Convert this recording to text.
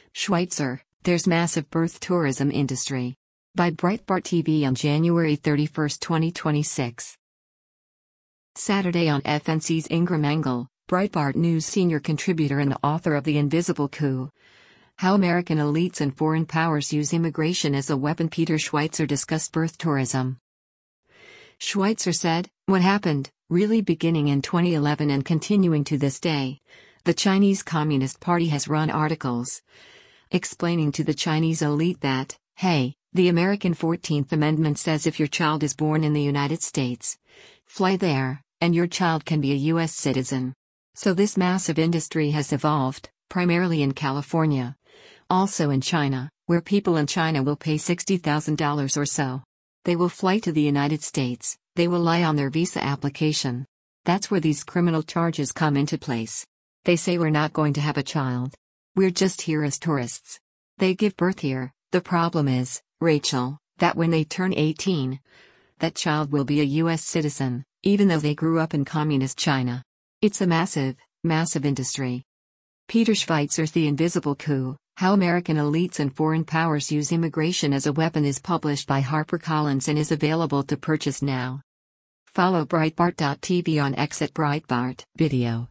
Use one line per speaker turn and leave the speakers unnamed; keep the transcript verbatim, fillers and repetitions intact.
Schweitzer, there's massive birth tourism industry. By Breitbart T V on January thirty-first, twenty twenty-six. Saturday on F N C's Ingram Engel, Breitbart News senior contributor and the author of The Invisible Coup. How American elites and foreign powers use immigration as a weapon. Peter Schweitzer discussed birth tourism. Schweitzer said, "What happened, really beginning in twenty eleven and continuing to this day, the Chinese Communist Party has run articles explaining to the Chinese elite that, hey, the American fourteenth Amendment says if your child is born in the United States, fly there, and your child can be a U S citizen. So this massive industry has evolved, primarily in California. Also in China, where people in China will pay sixty thousand dollars or so. They will fly to the United States, they will lie on their visa application. That's where these criminal charges come into place. They say we're not going to have a child. We're just here as tourists. They give birth here. The problem is, Rachel, that when they turn eighteen, that child will be a U S citizen, even though they grew up in communist China. It's a massive, massive industry." Peter Schweitzer's The Invisible Coup, How American Elites and Foreign Powers Use Immigration as a Weapon is published by HarperCollins and is available to purchase now. Follow Breitbart dot T V on X at Breitbart Video.